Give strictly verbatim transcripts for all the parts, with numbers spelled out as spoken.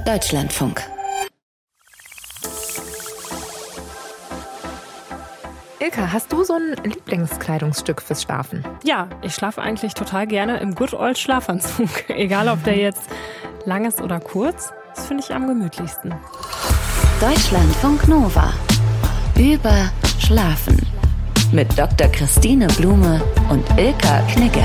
Deutschlandfunk. Ilka, hast du so ein Lieblingskleidungsstück fürs Schlafen? Ja, ich schlafe eigentlich total gerne im Good Old Schlafanzug. Egal, ob der jetzt lang ist oder kurz, das finde ich am gemütlichsten. Deutschlandfunk Nova. Über Schlafen. Mit Doktor Christine Blume und Ilka Knigge.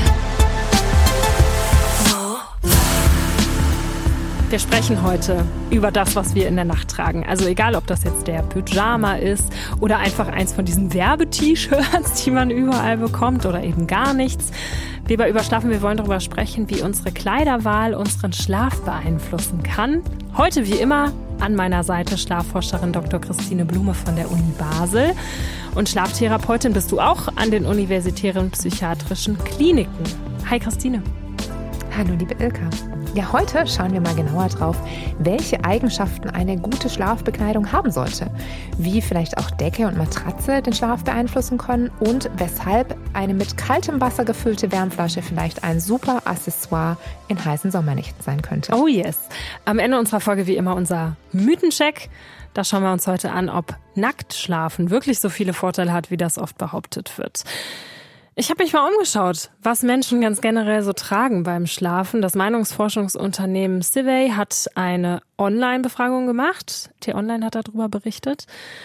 Wir sprechen heute über das, was wir in der Nacht tragen. Also egal, ob das jetzt der Pyjama ist oder einfach eins von diesen Werbe-T-Shirts, die man überall bekommt oder eben gar nichts. Wir bei Überschlafen, wir wollen darüber sprechen, wie unsere Kleiderwahl unseren Schlaf beeinflussen kann. Heute wie immer an meiner Seite Schlafforscherin Doktor Christine Blume von der Uni Basel. Und Schlaftherapeutin bist du auch an den universitären psychiatrischen Kliniken. Hi Christine. Hallo liebe Ilka. Ja, heute schauen wir mal genauer drauf, welche Eigenschaften eine gute Schlafbekleidung haben sollte, wie vielleicht auch Decke und Matratze den Schlaf beeinflussen können und weshalb eine mit kaltem Wasser gefüllte Wärmflasche vielleicht ein super Accessoire in heißen Sommernächten sein könnte. Oh yes. Am Ende unserer Folge wie immer unser Mythencheck. Da schauen wir uns heute an, ob Nacktschlafen wirklich so viele Vorteile hat, wie das oft behauptet wird. Ich habe mich mal umgeschaut, was Menschen ganz generell so tragen beim Schlafen. Das Meinungsforschungsunternehmen Civey hat eine Online-Befragung gemacht. T-Online hat darüber berichtet.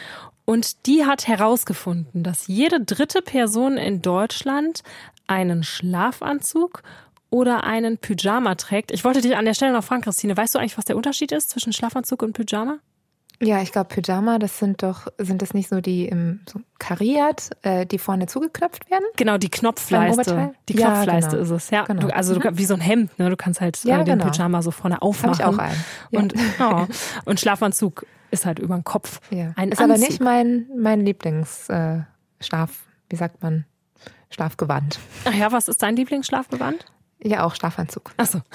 Und die hat herausgefunden, dass jede dritte Person in Deutschland einen Schlafanzug oder einen Pyjama trägt. Ich wollte dich an der Stelle noch fragen, Christine, weißt du eigentlich, was der Unterschied ist zwischen Schlafanzug und Pyjama? Ja, ich glaube, Pyjama, das sind doch, sind das nicht so die im so kariert, äh, die vorne zugeknöpft werden? Genau, die Knopfleiste. Die Knopfleiste ja, genau. ist es, ja. Genau. Du, also mhm. du, wie so ein Hemd, ne? Du kannst halt ja, äh, den genau. Pyjama so vorne aufmachen. Habe ich auch einen. Ja. Und, oh, und Schlafanzug ist halt über den Kopf. Ja. Ein ist Anzug. Aber nicht mein, mein Lieblingsschlaf, äh, wie sagt man, Schlafgewand. Ach ja, was ist dein Lieblingsschlafgewand? Ja, auch Schlafanzug. Ach so.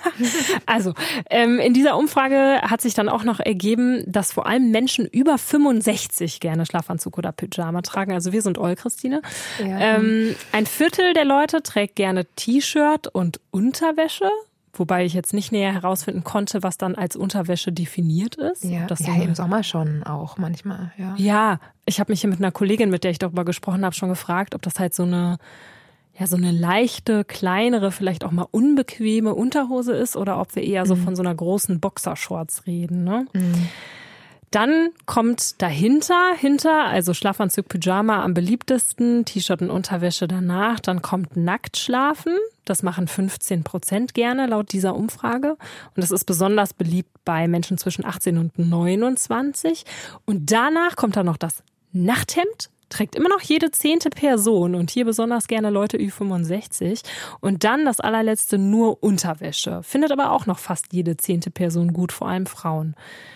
Also, ähm, in dieser Umfrage hat sich dann auch noch ergeben, dass vor allem Menschen über fünfundsechzig gerne Schlafanzug oder Pyjama tragen. Also wir sind all, Christine. Ja. Ähm, ein Viertel der Leute trägt gerne T-Shirt und Unterwäsche. Wobei ich jetzt nicht näher herausfinden konnte, was dann als Unterwäsche definiert ist. Ja, das ja so im Sommer schon auch manchmal. Ja, ja, ich habe mich hier mit einer Kollegin, mit der ich darüber gesprochen habe, schon gefragt, ob das halt so eine ja so eine leichte, kleinere, vielleicht auch mal unbequeme Unterhose ist oder ob wir eher so von so einer großen Boxershorts reden. Ne? Mhm. Dann kommt dahinter, hinter, also Schlafanzug, Pyjama am beliebtesten, T-Shirt und Unterwäsche danach. Dann kommt Nacktschlafen. Das machen fünfzehn Prozent gerne laut dieser Umfrage. Und das ist besonders beliebt bei Menschen zwischen achtzehn und neunundzwanzig. Und danach kommt dann noch das Nachthemd. Trägt immer noch jede zehnte Person und hier besonders gerne Leute Ü fünfundsechzig. Und dann das allerletzte nur Unterwäsche. Findet aber auch noch fast jede zehnte Person gut, vor allem Frauen.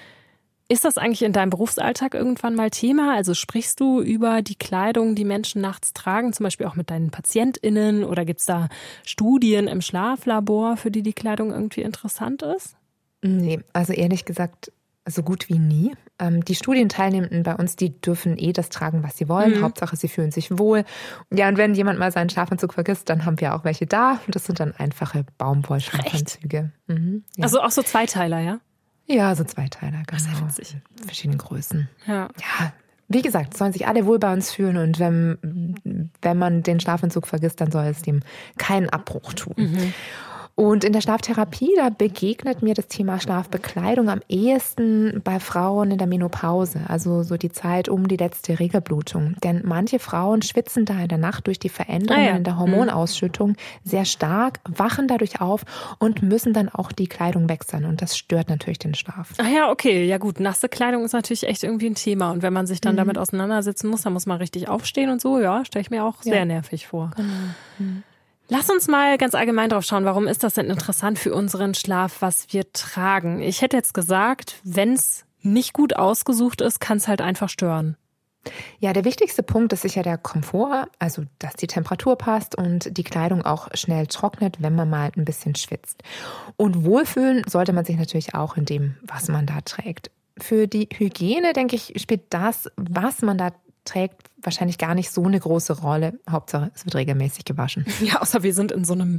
Ist das eigentlich in deinem Berufsalltag irgendwann mal Thema? Also sprichst du über die Kleidung, die Menschen nachts tragen, zum Beispiel auch mit deinen PatientInnen? Oder gibt es da Studien im Schlaflabor, für die die Kleidung irgendwie interessant ist? Nee, also ehrlich gesagt so gut wie nie. Ähm, die Studienteilnehmenden bei uns, die dürfen eh das tragen, was sie wollen. Mhm. Hauptsache, sie fühlen sich wohl. Ja, und wenn jemand mal seinen Schlafanzug vergisst, dann haben wir auch welche da. Und das sind dann einfache Baumwollschlafanzüge. Mhm, ja. Also auch so Zweiteiler, ja? Ja, so Zweiteiler, genau. Sehr witzig. In verschiedenen Größen. Ja. Ja, wie gesagt, sollen sich alle wohl bei uns fühlen. Und wenn, wenn man den Schlafanzug vergisst, dann soll es dem keinen Abbruch tun. Mhm. Und in der Schlaftherapie, da begegnet mir das Thema Schlafbekleidung am ehesten bei Frauen in der Menopause, also so die Zeit um die letzte Regelblutung. Denn manche Frauen schwitzen da in der Nacht durch die Veränderungen ah ja. in der Hormonausschüttung sehr stark, wachen dadurch auf und müssen dann auch die Kleidung wechseln. Und das stört natürlich den Schlaf. Ah ja, okay. Ja gut, nasse Kleidung ist natürlich echt irgendwie ein Thema. Und wenn man sich dann mhm. damit auseinandersetzen muss, dann muss man richtig aufstehen und so. Ja, stelle ich mir auch ja. sehr nervig vor. Genau. Mhm. Lass uns mal ganz allgemein drauf schauen, warum ist das denn interessant für unseren Schlaf, was wir tragen? Ich hätte jetzt gesagt, wenn es nicht gut ausgesucht ist, kann es halt einfach stören. Ja, der wichtigste Punkt ist sicher der Komfort, also dass die Temperatur passt und die Kleidung auch schnell trocknet, wenn man mal ein bisschen schwitzt. Und wohlfühlen sollte man sich natürlich auch in dem, was man da trägt. Für die Hygiene, denke ich, spielt das, was man da trägt wahrscheinlich gar nicht so eine große Rolle. Hauptsache, es wird regelmäßig gewaschen. Ja, außer wir sind in so einem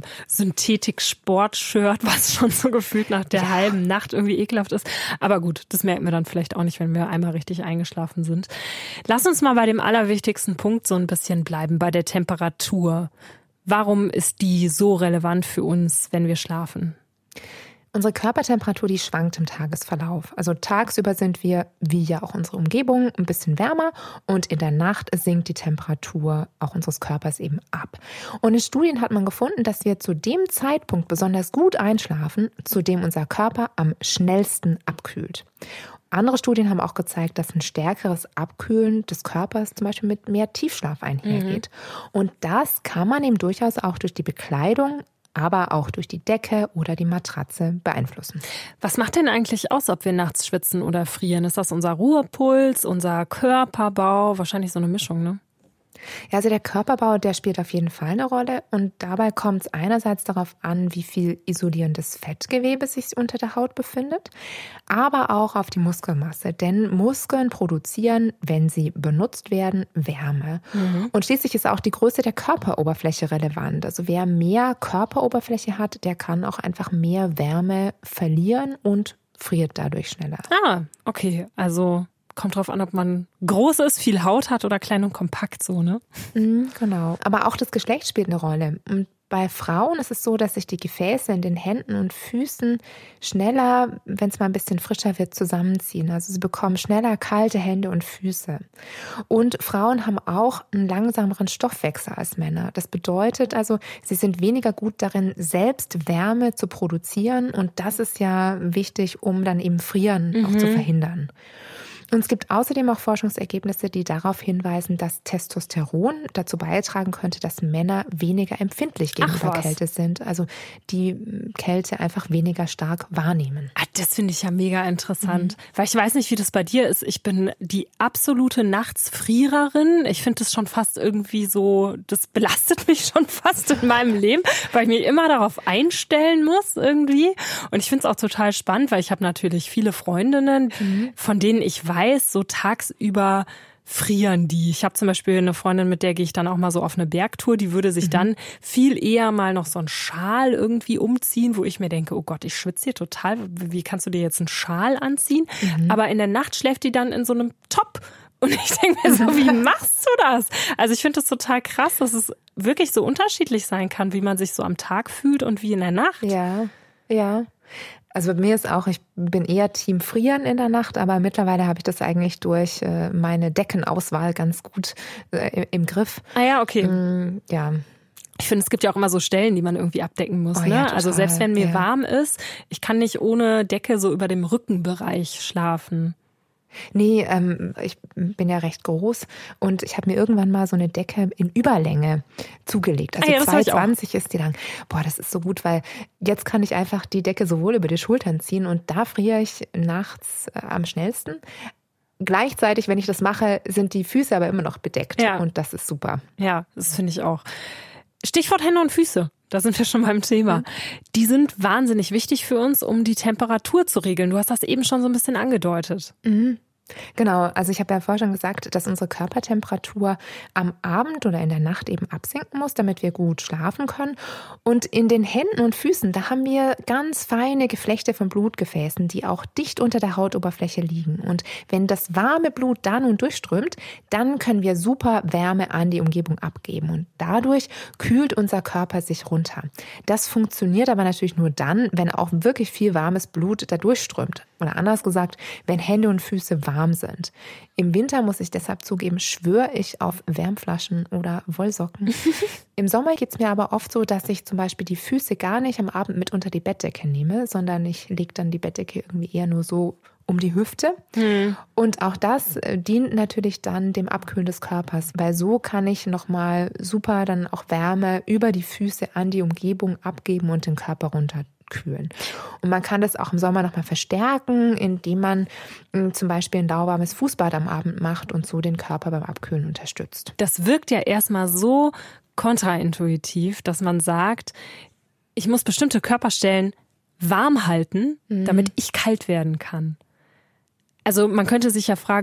Synthetik-Sport-Shirt, was schon so gefühlt nach der ja. halben Nacht irgendwie ekelhaft ist. Aber gut, das merken wir dann vielleicht auch nicht, wenn wir einmal richtig eingeschlafen sind. Lass uns mal bei dem allerwichtigsten Punkt so ein bisschen bleiben, bei der Temperatur. Warum ist die so relevant für uns, wenn wir schlafen? Unsere Körpertemperatur, die schwankt im Tagesverlauf. Also tagsüber sind wir, wie ja auch unsere Umgebung, ein bisschen wärmer und in der Nacht sinkt die Temperatur auch unseres Körpers eben ab. Und in Studien hat man gefunden, dass wir zu dem Zeitpunkt besonders gut einschlafen, zu dem unser Körper am schnellsten abkühlt. Andere Studien haben auch gezeigt, dass ein stärkeres Abkühlen des Körpers zum Beispiel mit mehr Tiefschlaf einhergeht. Mhm. Und das kann man eben durchaus auch durch die Bekleidung, aber auch durch die Decke oder die Matratze beeinflussen. Was macht denn eigentlich aus, ob wir nachts schwitzen oder frieren? Ist das unser Ruhepuls, unser Körperbau? Wahrscheinlich so eine Mischung, ne? Ja, also der Körperbau, der spielt auf jeden Fall eine Rolle. Und dabei kommt es einerseits darauf an, wie viel isolierendes Fettgewebe sich unter der Haut befindet, aber auch auf die Muskelmasse. Denn Muskeln produzieren, wenn sie benutzt werden, Wärme. Mhm. Und schließlich ist auch die Größe der Körperoberfläche relevant. Also wer mehr Körperoberfläche hat, der kann auch einfach mehr Wärme verlieren und friert dadurch schneller. Ah, okay. Also kommt drauf an, ob man groß ist, viel Haut hat oder klein und kompakt so, ne? Mhm, genau. Aber auch das Geschlecht spielt eine Rolle. Und bei Frauen ist es so, dass sich die Gefäße in den Händen und Füßen schneller, wenn es mal ein bisschen frischer wird, zusammenziehen. Also sie bekommen schneller kalte Hände und Füße. Und Frauen haben auch einen langsameren Stoffwechsel als Männer. Das bedeutet also, sie sind weniger gut darin, selbst Wärme zu produzieren. Und das ist ja wichtig, um dann eben Frieren mhm. auch zu verhindern. Und es gibt außerdem auch Forschungsergebnisse, die darauf hinweisen, dass Testosteron dazu beitragen könnte, dass Männer weniger empfindlich gegenüber Kälte sind. Also die Kälte einfach weniger stark wahrnehmen. Ah, das finde ich ja mega interessant. Mhm. Weil ich weiß nicht, wie das bei dir ist. Ich bin die absolute Nachtsfriererin. Ich finde das schon fast irgendwie so, das belastet mich schon fast in meinem Leben, weil ich mich immer darauf einstellen muss irgendwie. Und ich finde es auch total spannend, weil ich habe natürlich viele Freundinnen, mhm. von denen ich weiß, weiß, so tagsüber frieren die. Ich habe zum Beispiel eine Freundin, mit der gehe ich dann auch mal so auf eine Bergtour, die würde sich mhm. dann viel eher mal noch so einen Schal irgendwie umziehen, wo ich mir denke, oh Gott, ich schwitze hier total. Wie kannst du dir jetzt einen Schal anziehen? Mhm. Aber in der Nacht schläft die dann in so einem Top. Und ich denke mir so, wie machst du das? Also ich finde das total krass, dass es wirklich so unterschiedlich sein kann, wie man sich so am Tag fühlt und wie in der Nacht. Ja, ja. Also bei mir ist auch, ich bin eher Team Frieren in der Nacht, aber mittlerweile habe ich das eigentlich durch meine Deckenauswahl ganz gut im Griff. Ah ja, okay. Ja. Ich finde, es gibt ja auch immer so Stellen, die man irgendwie abdecken muss. Oh, ne? ja, Also selbst wenn mir ja. warm ist, ich kann nicht ohne Decke so über dem Rückenbereich schlafen. Nee, ähm, ich bin ja recht groß und ich habe mir irgendwann mal so eine Decke in Überlänge zugelegt. Also ah ja, zwei zwanzig ist die lang. Boah, das ist so gut, weil jetzt kann ich einfach die Decke sowohl über die Schultern ziehen und da friere ich nachts äh, am schnellsten. Gleichzeitig, wenn ich das mache, sind die Füße aber immer noch bedeckt ja. und das ist super. Ja, das finde ich auch. Stichwort Hände und Füße. Da sind wir schon beim Thema. Mhm. Die sind wahnsinnig wichtig für uns, um die Temperatur zu regeln. Du hast das eben schon so ein bisschen angedeutet. Mhm. Genau, also ich habe ja vorher schon gesagt, dass unsere Körpertemperatur am Abend oder in der Nacht eben absinken muss, damit wir gut schlafen können. Und in den Händen und Füßen, da haben wir ganz feine Geflechte von Blutgefäßen, die auch dicht unter der Hautoberfläche liegen. Und wenn das warme Blut da nun durchströmt, dann können wir super Wärme an die Umgebung abgeben. Und dadurch kühlt unser Körper sich runter. Das funktioniert aber natürlich nur dann, wenn auch wirklich viel warmes Blut da durchströmt. Oder anders gesagt, wenn Hände und Füße warm sind. Im Winter, muss ich deshalb zugeben, schwöre ich auf Wärmflaschen oder Wollsocken. Im Sommer geht es mir aber oft so, dass ich zum Beispiel die Füße gar nicht am Abend mit unter die Bettdecke nehme, sondern ich lege dann die Bettdecke irgendwie eher nur so um die Hüfte. Hm. Und auch das dient natürlich dann dem Abkühlen des Körpers, weil so kann ich nochmal super dann auch Wärme über die Füße an die Umgebung abgeben und den Körper runter kühlen. Und man kann das auch im Sommer nochmal verstärken, indem man mh, zum Beispiel ein lauwarmes Fußbad am Abend macht und so den Körper beim Abkühlen unterstützt. Das wirkt ja erstmal so kontraintuitiv, dass man sagt, ich muss bestimmte Körperstellen warm halten, mhm. damit ich kalt werden kann. Also man könnte sich ja fragen,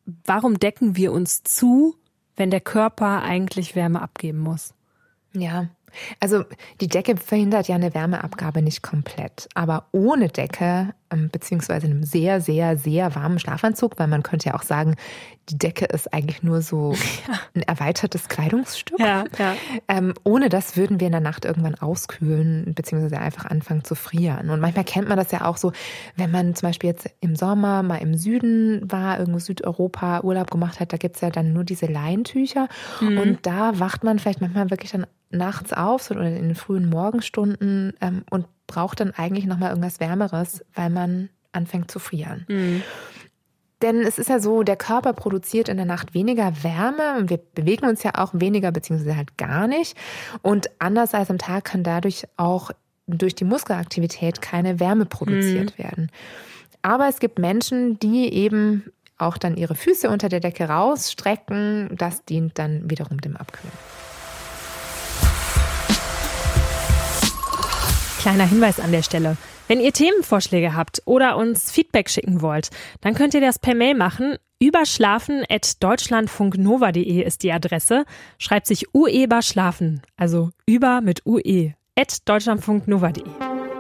warum decken wir uns zu, wenn der Körper eigentlich Wärme abgeben muss? Ja, also die Decke verhindert ja eine Wärmeabgabe nicht komplett. Aber ohne Decke, beziehungsweise einem sehr, sehr, sehr warmen Schlafanzug, weil man könnte ja auch sagen, die Decke ist eigentlich nur so ein erweitertes Kleidungsstück. Ja, ja. Ähm, ohne das würden wir in der Nacht irgendwann auskühlen, beziehungsweise einfach anfangen zu frieren. Und manchmal kennt man das ja auch so, wenn man zum Beispiel jetzt im Sommer mal im Süden war, irgendwo Südeuropa Urlaub gemacht hat, da gibt's ja dann nur diese Leintücher. Mhm. Und da wacht man vielleicht manchmal wirklich dann nachts auf so, oder in den frühen Morgenstunden ähm, und braucht dann eigentlich nochmal irgendwas Wärmeres, weil man anfängt zu frieren. Mhm. Denn es ist ja so, der Körper produziert in der Nacht weniger Wärme und wir bewegen uns ja auch weniger beziehungsweise halt gar nicht. Und anders als am Tag kann dadurch auch durch die Muskelaktivität keine Wärme produziert mhm. werden. Aber es gibt Menschen, die eben auch dann ihre Füße unter der Decke rausstrecken. Das dient dann wiederum dem Abkühlen. Kleiner Hinweis an der Stelle. Wenn ihr Themenvorschläge habt oder uns Feedback schicken wollt, dann könnt ihr das per Mail machen. überschlafen at deutschlandfunknova punkt de ist die Adresse. Schreibt sich ueberschlafen, also über mit ue, at deutschlandfunknova punkt de.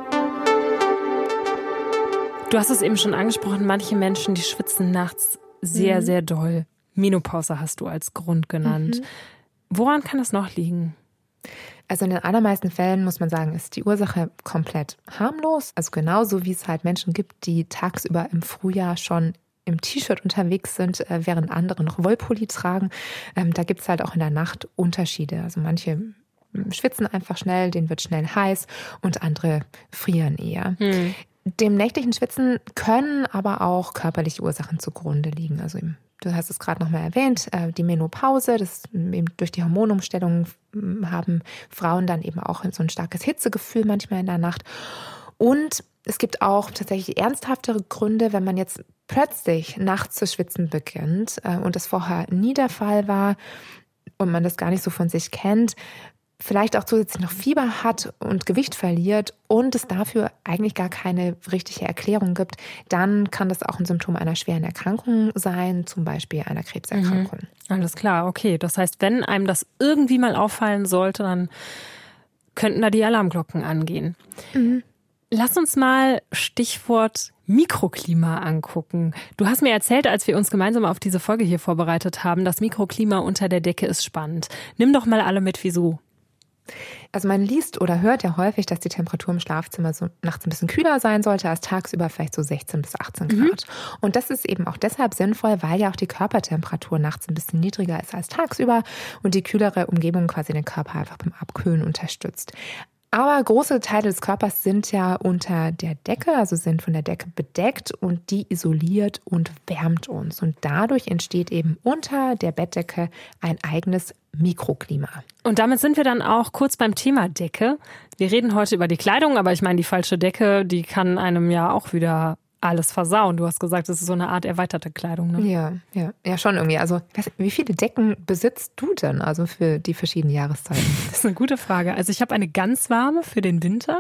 Du hast es eben schon angesprochen, manche Menschen, die schwitzen nachts sehr, mhm. sehr doll. Menopause hast du als Grund genannt. Mhm. Woran kann das noch liegen? Also in den allermeisten Fällen, muss man sagen, ist die Ursache komplett harmlos. Also genauso wie es halt Menschen gibt, die tagsüber im Frühjahr schon im T-Shirt unterwegs sind, während andere noch Wollpulli tragen. Da gibt es halt auch in der Nacht Unterschiede. Also manche schwitzen einfach schnell, denen wird schnell heiß und andere frieren eher. Hm. Dem nächtlichen Schwitzen können aber auch körperliche Ursachen zugrunde liegen. Also im Du hast es gerade nochmal erwähnt, die Menopause, das eben durch die Hormonumstellung haben Frauen dann eben auch so ein starkes Hitzegefühl manchmal in der Nacht. Und es gibt auch tatsächlich ernsthaftere Gründe, wenn man jetzt plötzlich nachts zu schwitzen beginnt und das vorher nie der Fall war und man das gar nicht so von sich kennt, vielleicht auch zusätzlich noch Fieber hat und Gewicht verliert und es dafür eigentlich gar keine richtige Erklärung gibt, dann kann das auch ein Symptom einer schweren Erkrankung sein, zum Beispiel einer Krebserkrankung. Mhm. Alles klar, okay. Das heißt, wenn einem das irgendwie mal auffallen sollte, dann könnten da die Alarmglocken angehen. Mhm. Lass uns mal Stichwort Mikroklima angucken. Du hast mir erzählt, als wir uns gemeinsam auf diese Folge hier vorbereitet haben, das Mikroklima unter der Decke ist spannend. Nimm doch mal alle mit, wieso? Also man liest oder hört ja häufig, dass die Temperatur im Schlafzimmer so nachts ein bisschen kühler sein sollte als tagsüber, vielleicht so sechzehn bis achtzehn Grad. Mhm. Und das ist eben auch deshalb sinnvoll, weil ja auch die Körpertemperatur nachts ein bisschen niedriger ist als tagsüber und die kühlere Umgebung quasi den Körper einfach beim Abkühlen unterstützt. Aber große Teile des Körpers sind ja unter der Decke, also sind von der Decke bedeckt und die isoliert und wärmt uns. Und dadurch entsteht eben unter der Bettdecke ein eigenes Mikroklima. Und damit sind wir dann auch kurz beim Thema Decke. Wir reden heute über die Kleidung, aber ich meine, die falsche Decke, die kann einem ja auch wieder alles versauen. Du hast gesagt, das ist so eine Art erweiterte Kleidung, ne? Ja, ja, ja, schon irgendwie. Also, wie viele Decken besitzt du denn, also für die verschiedenen Jahreszeiten? Das ist eine gute Frage. Also, ich habe eine ganz warme für den Winter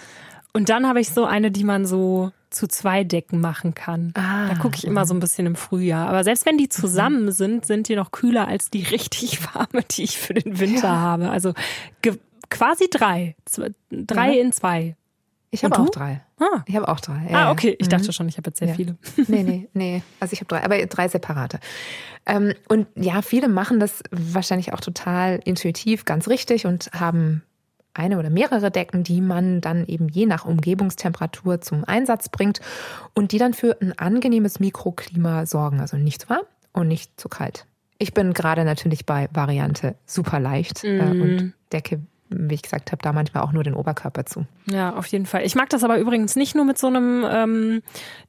und dann habe ich so eine, die man so zu zwei Decken machen kann. Ah, da gucke ich immer so ein bisschen im Frühjahr. Aber selbst wenn die zusammen mhm. sind, sind die noch kühler als die richtig warme, die ich für den Winter ja. habe. Also ge- quasi drei. Zwei, drei ja. in zwei. Ich habe auch drei. Ah. Ich habe auch drei. Ja, ah, okay. Ich dachte schon, ich habe jetzt sehr ja. viele. Nee, nee, nee. Also ich habe drei, aber drei separate. Ähm, und ja, viele machen das wahrscheinlich auch total intuitiv, ganz richtig und haben eine oder mehrere Decken, die man dann eben je nach Umgebungstemperatur zum Einsatz bringt und die dann für ein angenehmes Mikroklima sorgen. Also nicht zu warm und nicht zu kalt. Ich bin gerade natürlich bei Variante super leicht mm. äh, und decke, wie ich gesagt habe, da manchmal auch nur den Oberkörper zu. Ja, auf jeden Fall. Ich mag das aber übrigens nicht nur mit so einem ähm,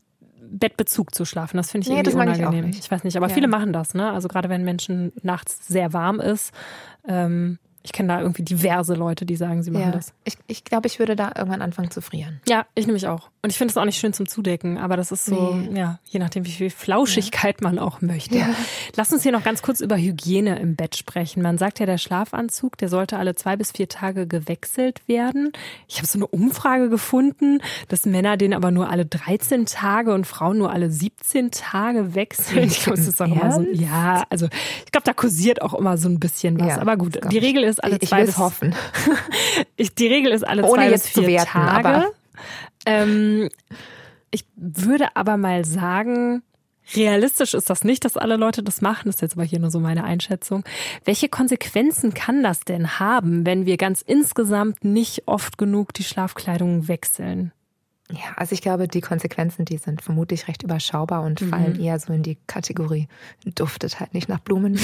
Bettbezug zu schlafen. Das finde ich nee, irgendwie das unangenehm. Mag ich, auch nicht. Ich weiß nicht, aber ja. viele machen das, ne? Also gerade wenn Menschen nachts sehr warm ist. Ähm, ich kenne da irgendwie diverse Leute, die sagen, sie machen ja. das. Ich, ich glaube, ich würde da irgendwann anfangen zu frieren. Ja, ich nämlich auch. Und ich finde es auch nicht schön zum Zudecken, aber das ist so, nee. ja, je nachdem, wie viel Flauschigkeit ja. man auch möchte. Ja. Lass uns hier noch ganz kurz über Hygiene im Bett sprechen. Man sagt ja, der Schlafanzug, der sollte alle zwei bis vier Tage gewechselt werden. Ich habe so eine Umfrage gefunden, dass Männer den aber nur alle dreizehn Tage und Frauen nur alle siebzehn Tage wechseln. Ich glaube, das ist auch immer so, ja, also ich glaube, da kursiert auch immer so ein bisschen was. Ja, aber gut, die Regel ist alle ich zwei bis hoffen. ich, die Regel ist alle Ohne zwei jetzt bis vier zu werten, Tage. Aber ähm, ich würde aber mal sagen, realistisch ist das nicht, dass alle Leute das machen. Das ist jetzt aber hier nur so meine Einschätzung. Welche Konsequenzen kann das denn haben, wenn wir ganz insgesamt nicht oft genug die Schlafkleidung wechseln? Ja, also ich glaube, die Konsequenzen, die sind vermutlich recht überschaubar und mhm. fallen eher so in die Kategorie duftet halt nicht nach Blumen.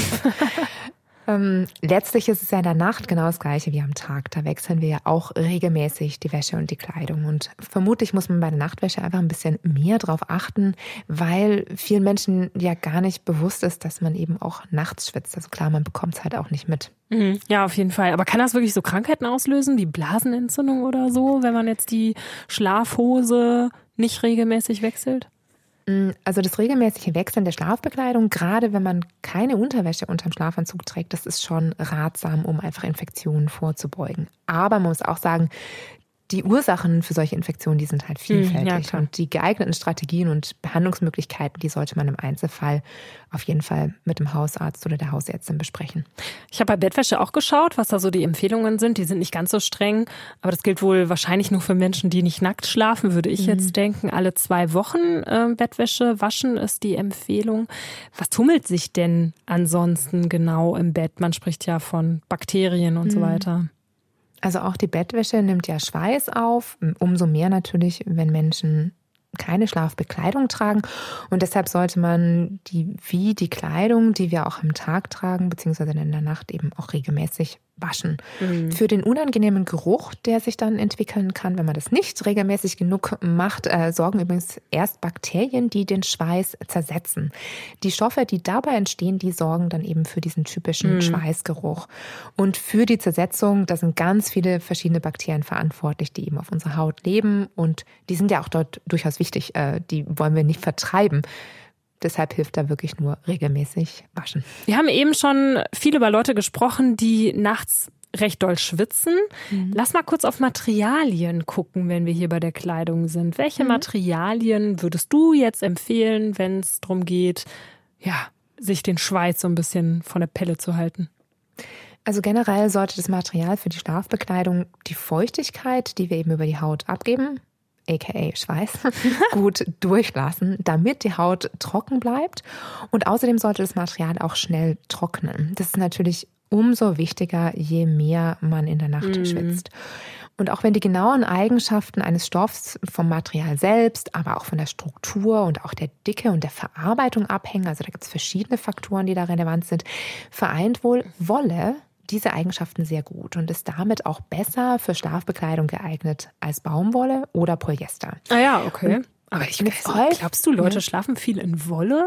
Ähm, letztlich ist es ja in der Nacht genau das Gleiche wie am Tag. Da wechseln wir ja auch regelmäßig die Wäsche und die Kleidung. Und vermutlich muss man bei der Nachtwäsche einfach ein bisschen mehr drauf achten, weil vielen Menschen ja gar nicht bewusst ist, dass man eben auch nachts schwitzt. Also klar, man bekommt es halt auch nicht mit. Mhm. Ja, auf jeden Fall. Aber kann das wirklich so Krankheiten auslösen, wie Blasenentzündung oder so, wenn man jetzt die Schlafhose nicht regelmäßig wechselt? Also das regelmäßige Wechseln der Schlafbekleidung, gerade wenn man keine Unterwäsche unterm Schlafanzug trägt, das ist schon ratsam, um einfach Infektionen vorzubeugen. Aber man muss auch sagen, die Ursachen für solche Infektionen, die sind halt vielfältig. Ja, und die geeigneten Strategien und Behandlungsmöglichkeiten, die sollte man im Einzelfall auf jeden Fall mit dem Hausarzt oder der Hausärztin besprechen. Ich habe bei Bettwäsche auch geschaut, was da so die Empfehlungen sind. Die sind nicht ganz so streng, aber das gilt wohl wahrscheinlich nur für Menschen, die nicht nackt schlafen, würde ich mhm. jetzt denken. Alle zwei Wochen äh, Bettwäsche waschen ist die Empfehlung. Was tummelt sich denn ansonsten genau im Bett? Man spricht ja von Bakterien und mhm. so weiter. Also auch die Bettwäsche nimmt ja Schweiß auf, umso mehr natürlich, wenn Menschen keine Schlafbekleidung tragen. Und deshalb sollte man die, wie die Kleidung, die wir auch am Tag tragen, beziehungsweise in der Nacht eben auch regelmäßig waschen. Mhm. Für den unangenehmen Geruch, der sich dann entwickeln kann, wenn man das nicht regelmäßig genug macht, äh, sorgen übrigens erst Bakterien, die den Schweiß zersetzen. Die Stoffe, die dabei entstehen, die sorgen dann eben für diesen typischen mhm. Schweißgeruch. Und für die Zersetzung, da sind ganz viele verschiedene Bakterien verantwortlich, die eben auf unserer Haut leben. Und die sind ja auch dort durchaus wichtig. Äh, die wollen wir nicht vertreiben. Deshalb hilft da wirklich nur regelmäßig waschen. Wir haben eben schon viel über Leute gesprochen, die nachts recht doll schwitzen. Mhm. Lass mal kurz auf Materialien gucken, wenn wir hier bei der Kleidung sind. Welche mhm. Materialien würdest du jetzt empfehlen, wenn es darum geht, ja, sich den Schweiß so ein bisschen von der Pelle zu halten? Also generell sollte das Material für die Schlafbekleidung die Feuchtigkeit, die wir eben über die Haut abgeben, aka Schweiß, gut durchlassen, damit die Haut trocken bleibt. Und außerdem sollte das Material auch schnell trocknen. Das ist natürlich umso wichtiger, je mehr man in der Nacht mm. schwitzt. Und auch wenn die genauen Eigenschaften eines Stoffs vom Material selbst, aber auch von der Struktur und auch der Dicke und der Verarbeitung abhängen, also da gibt es verschiedene Faktoren, die da relevant sind, vereint wohl Wolle diese Eigenschaften sehr gut und ist damit auch besser für Schlafbekleidung geeignet als Baumwolle oder Polyester. Ah ja, okay. Und aber ich weiß, glaubst du, Leute ja. schlafen viel in Wolle?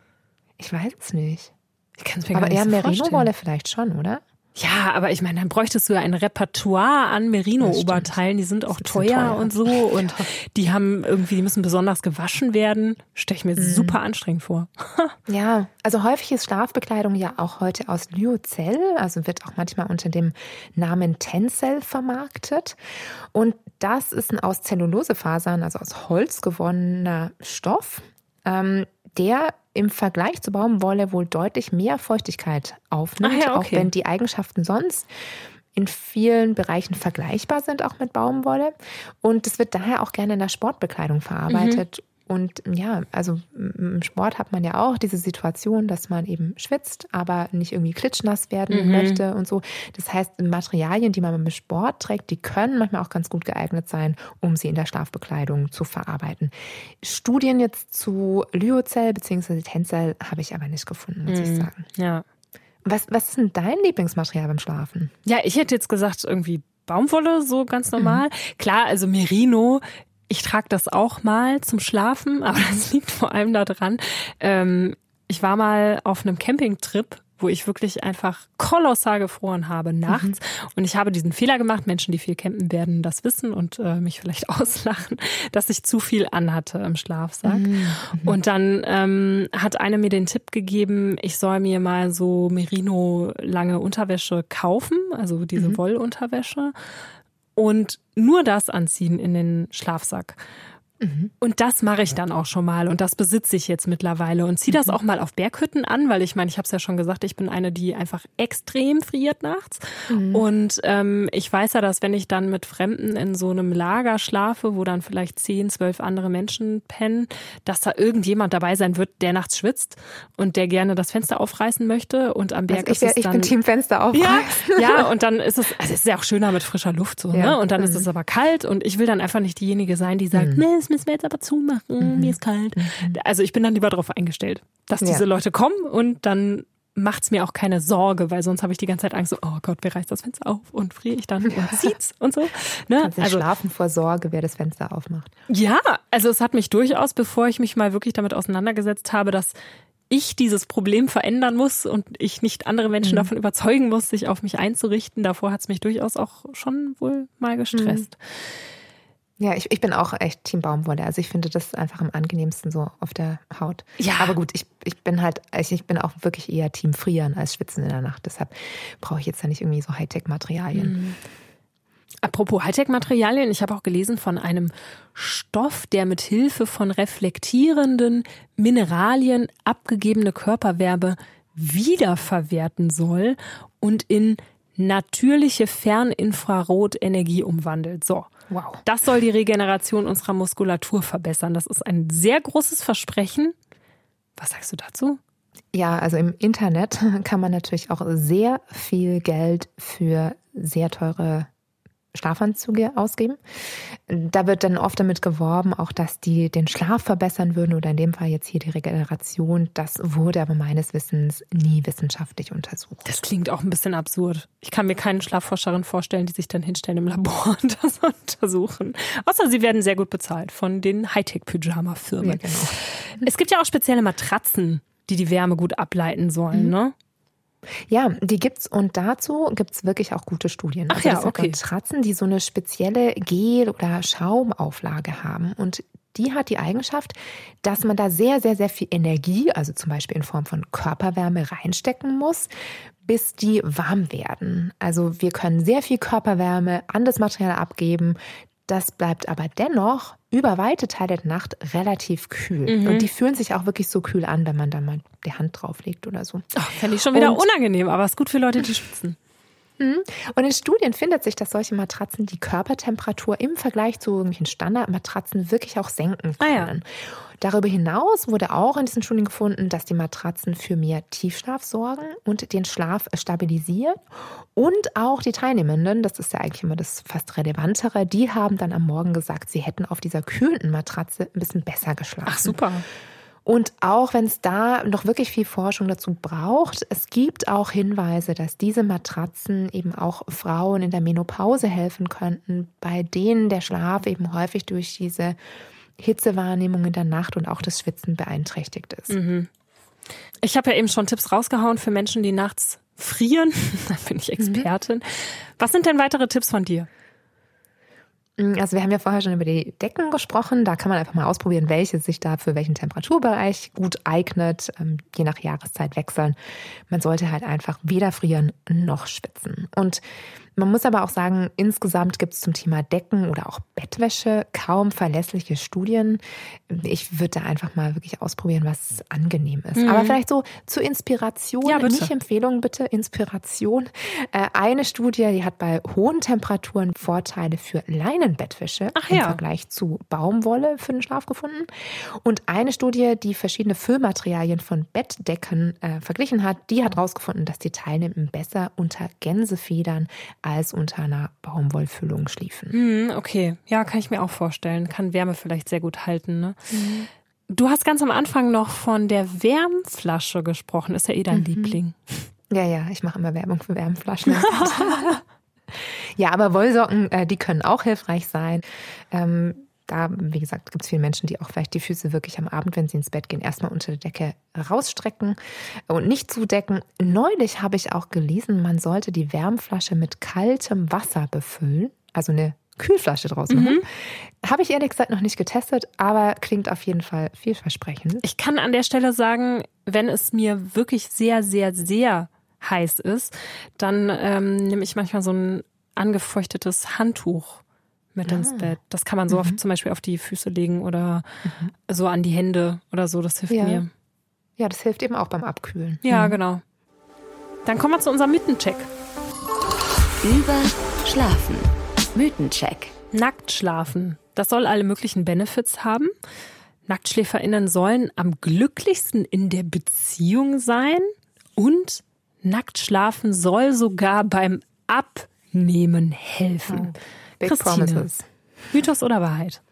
Ich weiß es nicht. Ich kann es mir aber gar nicht eher so Merino-Wolle vielleicht schon, oder? Ja, aber ich meine, dann bräuchtest du ja ein Repertoire an Merino-Oberteilen. Die sind auch teuer, teuer und so. Und ja. die haben irgendwie, die müssen besonders gewaschen werden. Stelle ich mir mhm. super anstrengend vor. Ja, also häufig ist Schlafbekleidung ja auch heute aus Lyocell, also wird auch manchmal unter dem Namen Tencel vermarktet. Und das ist ein aus Zellulosefasern, also aus Holz gewonnener Stoff, ähm, der im Vergleich zu Baumwolle wohl deutlich mehr Feuchtigkeit aufnimmt, Ach ja, okay. auch wenn die Eigenschaften sonst in vielen Bereichen vergleichbar sind, auch mit Baumwolle. Und es wird daher auch gerne in der Sportbekleidung verarbeitet. Mhm. Und ja, also im Sport hat man ja auch diese Situation, dass man eben schwitzt, aber nicht irgendwie klitschnass werden mhm. möchte und so. Das heißt, Materialien, die man beim Sport trägt, die können manchmal auch ganz gut geeignet sein, um sie in der Schlafbekleidung zu verarbeiten. Studien jetzt zu Lyocell bzw. Tencel habe ich aber nicht gefunden, muss mhm. ich sagen. Ja. Was, was ist denn dein Lieblingsmaterial beim Schlafen? Ja, ich hätte jetzt gesagt, irgendwie Baumwolle, so ganz normal. Mhm. Klar, also Merino. Ich trage das auch mal zum Schlafen, aber das liegt vor allem daran. Ähm, ich war mal auf einem Campingtrip, wo ich wirklich einfach kolossal gefroren habe nachts. Mhm. Und ich habe diesen Fehler gemacht, Menschen, die viel campen, werden das wissen und äh, mich vielleicht auslachen, dass ich zu viel anhatte im Schlafsack. Mhm. Und dann ähm, hat eine mir den Tipp gegeben, ich soll mir mal so Merino-lange Unterwäsche kaufen, also diese mhm. Wollunterwäsche, und nur das anziehen in den Schlafsack. Und das mache ich dann auch schon mal und das besitze ich jetzt mittlerweile und ziehe das auch mal auf Berghütten an, weil ich meine, ich habe es ja schon gesagt, ich bin eine, die einfach extrem friert nachts mhm. und ähm, ich weiß ja, dass wenn ich dann mit Fremden in so einem Lager schlafe, wo dann vielleicht zehn, zwölf andere Menschen pennen, dass da irgendjemand dabei sein wird, der nachts schwitzt und der gerne das Fenster aufreißen möchte und am Berg also ich, ist es dann... Ich bin Team Fenster aufreißen. Ja, ja, und dann ist es, also es ist ja auch schöner mit frischer Luft so, ja. ne? Und dann mhm. ist es aber kalt und ich will dann einfach nicht diejenige sein, die sagt, mhm. müssen wir jetzt aber zumachen, mhm. mir ist kalt. Mhm. Also ich bin dann lieber darauf eingestellt, dass diese ja. Leute kommen und dann macht's mir auch keine Sorge, weil sonst habe ich die ganze Zeit Angst, so, oh Gott, wer reißt das Fenster auf und friere ich dann und zieht's und so. Ne? Kannst du also schlafen vor Sorge, wer das Fenster aufmacht. Ja, also es hat mich durchaus, bevor ich mich mal wirklich damit auseinandergesetzt habe, dass ich dieses Problem verändern muss und ich nicht andere Menschen mhm. davon überzeugen muss, sich auf mich einzurichten. Davor hat's mich durchaus auch schon wohl mal gestresst. Mhm. Ja, ich, ich bin auch echt Team Baumwolle. Also ich finde das einfach am angenehmsten so auf der Haut. Ja. Aber gut, ich, ich bin halt, ich bin auch wirklich eher Team Frieren als Schwitzen in der Nacht. Deshalb brauche ich jetzt ja nicht irgendwie so Hightech-Materialien. Mhm. Apropos Hightech-Materialien, ich habe auch gelesen von einem Stoff, der mit Hilfe von reflektierenden Mineralien abgegebene Körperwärme wiederverwerten soll und in natürliche Ferninfrarotenergie umwandelt. So. Wow. Das soll die Regeneration unserer Muskulatur verbessern. Das ist ein sehr großes Versprechen. Was sagst du dazu? Ja, also im Internet kann man natürlich auch sehr viel Geld für sehr teure Schlafanzüge ausgeben. Da wird dann oft damit geworben, auch dass die den Schlaf verbessern würden oder in dem Fall jetzt hier die Regeneration. Das wurde aber meines Wissens nie wissenschaftlich untersucht. Das klingt auch ein bisschen absurd. Ich kann mir keine Schlafforscherin vorstellen, die sich dann hinstellen im Labor und das untersuchen. Außer sie werden sehr gut bezahlt von den Hightech-Pyjama-Firmen. Ja, genau. Es gibt ja auch spezielle Matratzen, die die Wärme gut ableiten sollen, mhm. ne? Ja, die gibt's und dazu gibt's wirklich auch gute Studien. Ach also ja, das sind okay. Matratzen, die so eine spezielle Gel- oder Schaumauflage haben und die hat die Eigenschaft, dass man da sehr, sehr, sehr viel Energie, also zum Beispiel in Form von Körperwärme reinstecken muss, bis die warm werden. Also wir können sehr viel Körperwärme an das Material abgeben. Das bleibt aber dennoch über weite Teile der Nacht relativ kühl. Mhm. Und die fühlen sich auch wirklich so kühl an, wenn man da mal die Hand drauflegt oder so. Oh, fände ich schon wieder und, unangenehm, aber es ist gut für Leute, die schwitzen. Und in Studien findet sich, dass solche Matratzen die Körpertemperatur im Vergleich zu irgendwelchen Standardmatratzen wirklich auch senken können. Ah ja. Darüber hinaus wurde auch in diesen Studien gefunden, dass die Matratzen für mehr Tiefschlaf sorgen und den Schlaf stabilisieren. Und auch die Teilnehmenden, das ist ja eigentlich immer das fast Relevantere, die haben dann am Morgen gesagt, sie hätten auf dieser kühlenden Matratze ein bisschen besser geschlafen. Ach super. Und auch wenn es da noch wirklich viel Forschung dazu braucht, es gibt auch Hinweise, dass diese Matratzen eben auch Frauen in der Menopause helfen könnten, bei denen der Schlaf eben häufig durch diese Hitzewahrnehmung in der Nacht und auch das Schwitzen beeinträchtigt ist. Mhm. Ich habe ja eben schon Tipps rausgehauen für Menschen, die nachts frieren. Da bin ich Expertin. Mhm. Was sind denn weitere Tipps von dir? Also wir haben ja vorher schon über die Decken gesprochen. Da kann man einfach mal ausprobieren, welche sich da für welchen Temperaturbereich gut eignet. Je nach Jahreszeit wechseln. Man sollte halt einfach weder frieren noch schwitzen. Und man muss aber auch sagen, insgesamt gibt es zum Thema Decken oder auch Bettwäsche kaum verlässliche Studien. Ich würde da einfach mal wirklich ausprobieren, was angenehm ist. Mhm. Aber vielleicht so zur Inspiration, ja, nicht Empfehlung, bitte, Inspiration. Eine Studie, die hat bei hohen Temperaturen Vorteile für Leinenbettwäsche Ach im ja. Vergleich zu Baumwolle für den Schlaf gefunden. Und eine Studie, die verschiedene Füllmaterialien von Bettdecken äh, verglichen hat, die hat herausgefunden, dass die Teilnehmenden besser unter Gänsefedern als unter einer Baumwollfüllung schliefen. Mm, okay, ja, kann ich mir auch vorstellen. Kann Wärme vielleicht sehr gut halten. Ne? Mhm. Du hast ganz am Anfang noch von der Wärmflasche gesprochen. Ist ja eh dein mhm. Liebling. Ja, ja, ich mache immer Werbung für Wärmflaschen. Ja, aber Wollsocken, die können auch hilfreich sein. da, wie gesagt, gibt es viele Menschen, die auch vielleicht die Füße wirklich am Abend, wenn sie ins Bett gehen, erstmal unter der Decke rausstrecken und nicht zudecken. Neulich habe ich auch gelesen, man sollte die Wärmflasche mit kaltem Wasser befüllen, also eine Kühlflasche draus machen. Mhm. Habe ich ehrlich gesagt noch nicht getestet, aber klingt auf jeden Fall vielversprechend. Ich kann an der Stelle sagen, wenn es mir wirklich sehr, sehr, sehr heiß ist, dann ähm, nehme ich manchmal so ein angefeuchtetes Handtuch mit ah. ins Bett. Das kann man so mhm. auf, zum Beispiel auf die Füße legen oder mhm. so an die Hände oder so. Das hilft ja. mir. Ja, das hilft eben auch beim Abkühlen. Ja, mhm. genau. Dann kommen wir zu unserem Mythencheck. Über Schlafen. Mythencheck. Nackt schlafen. Das soll alle möglichen Benefits haben. NacktschläferInnen sollen am glücklichsten in der Beziehung sein und nackt schlafen soll sogar beim Abnehmen helfen. Oh, big Christine, promises. Mythos oder Wahrheit?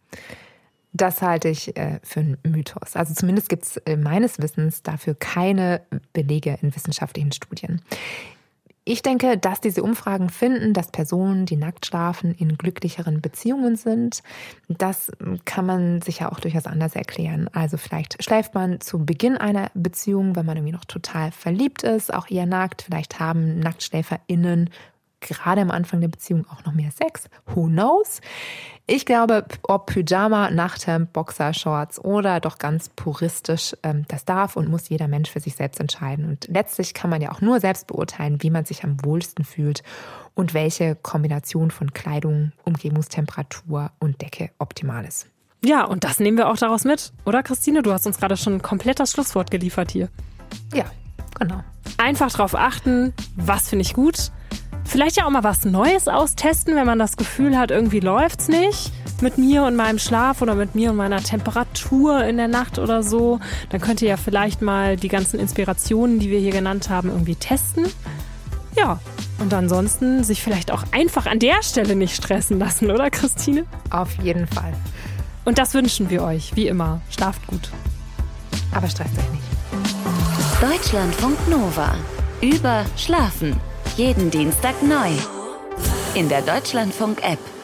Das halte ich äh, für einen Mythos. Also zumindest gibt es äh, meines Wissens dafür keine Belege in wissenschaftlichen Studien. Ich denke, dass diese Umfragen finden, dass Personen, die nackt schlafen, in glücklicheren Beziehungen sind. Das kann man sich ja auch durchaus anders erklären. Also vielleicht schläft man zu Beginn einer Beziehung, wenn man irgendwie noch total verliebt ist, auch eher nackt. Vielleicht haben NacktschläferInnen gerade am Anfang der Beziehung auch noch mehr Sex. Who knows? Ich glaube, ob Pyjama, Nachthemd, Boxershorts oder doch ganz puristisch, ähm, das darf und muss jeder Mensch für sich selbst entscheiden. Und letztlich kann man ja auch nur selbst beurteilen, wie man sich am wohlsten fühlt und welche Kombination von Kleidung, Umgebungstemperatur und Decke optimal ist. Ja, und das nehmen wir auch daraus mit, oder Christine? Du hast uns gerade schon komplett das Schlusswort geliefert hier. Ja, genau. Einfach drauf achten, was finde ich gut. Vielleicht ja auch mal was Neues austesten, wenn man das Gefühl hat, irgendwie läuft's nicht mit mir und meinem Schlaf oder mit mir und meiner Temperatur in der Nacht oder so. Dann könnt ihr ja vielleicht mal die ganzen Inspirationen, die wir hier genannt haben, irgendwie testen. Ja, und ansonsten sich vielleicht auch einfach an der Stelle nicht stressen lassen, oder Christine? Auf jeden Fall. Und das wünschen wir euch, wie immer. Schlaft gut. Aber stresst euch nicht. Deutschlandfunk Nova. Über Schlafen. Jeden Dienstag neu. In der Deutschlandfunk-App.